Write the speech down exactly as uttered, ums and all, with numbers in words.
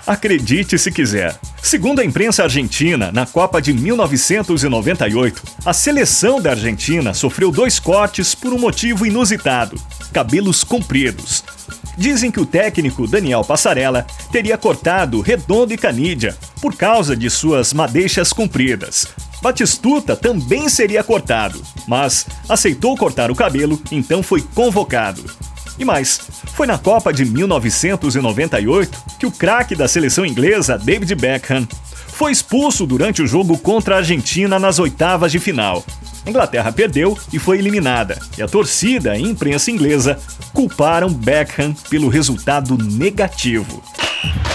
Acredite se quiser. Segundo a imprensa argentina, na Copa de mil novecentos e noventa e oito, a seleção da Argentina sofreu dois cortes por um motivo inusitado: cabelos compridos. Dizem que o técnico Daniel Passarella teria cortado Redondo e Canidia por causa de suas madeixas compridas. Batistuta também seria cortado, mas aceitou cortar o cabelo, então foi convocado. E mais, foi na Copa de mil novecentos e noventa e oito que o craque da seleção inglesa, David Beckham, foi expulso durante o jogo contra a Argentina nas oitavas de final. A Inglaterra perdeu e foi eliminada, e a torcida e a imprensa inglesa culparam Beckham pelo resultado negativo.